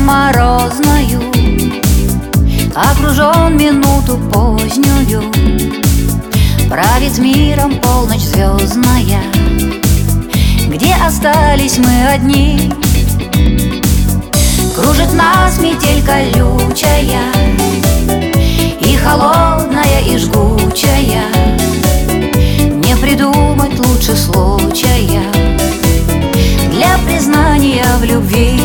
морозною, окружен минуту позднюю. Правит миром полночь звездная, где остались мы одни. Кружит нас метель колючая, и холодная, и жгучая. Не придумать лучше случая для признания в любви.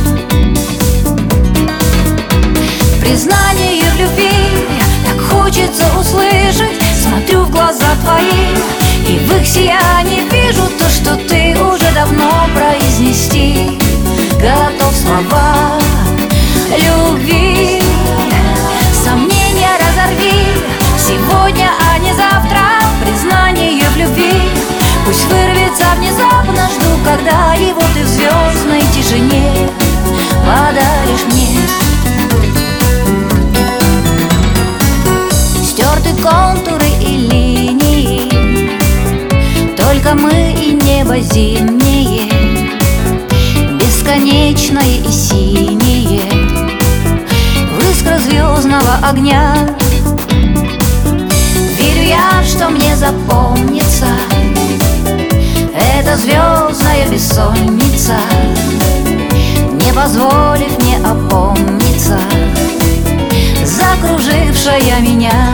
Признание в любви так хочется услышать. Смотрю в глаза твои, и в их сиянии вижу то, что ты уже давно произнести готов слова любви. Сомнения разорви сегодня, а не завтра. Признание в любви пусть вырвется внезапно. Жду, когда его ты в звездной тишине подаришь мне. Стерты контуры и линии, только мы и небо зимнее, бесконечное и синее, в искры звездного огня. Верю я, что мне запомнится эта звездная бессонница, не позволив мне опомниться, закружившая меня.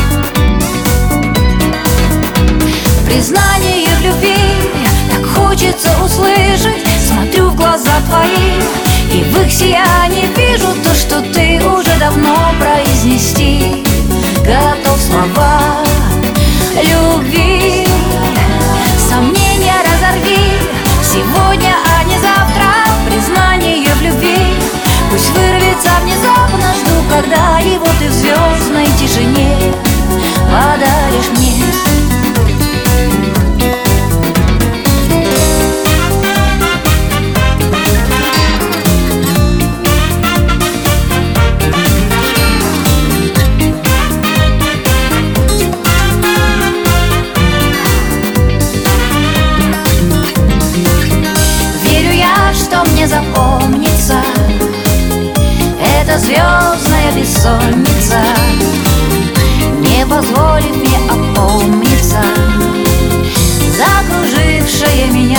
Признание в любви так хочется услышать. Смотрю в глаза твои, и в их сиянии вижу то, что ты уже давно произнести готов слова любви. Сомнения разорви сегодня, а не завтра. Признание в любви пусть вырвется внезапно. Жду, когда его ты в звездной тишине подаришь мне. Мне запомнится эта звездная бессонница, не позволив мне опомниться, закружившая меня.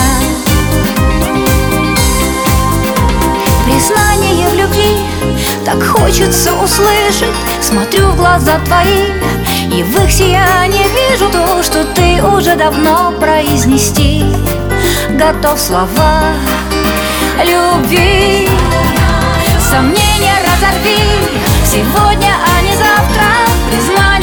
Признание в любви так хочется услышать. Смотрю в глаза твои, и в их сиянии вижу то, что ты уже давно произнести готов слова любви. Сомнения разорви сегодня, а не завтра. Признай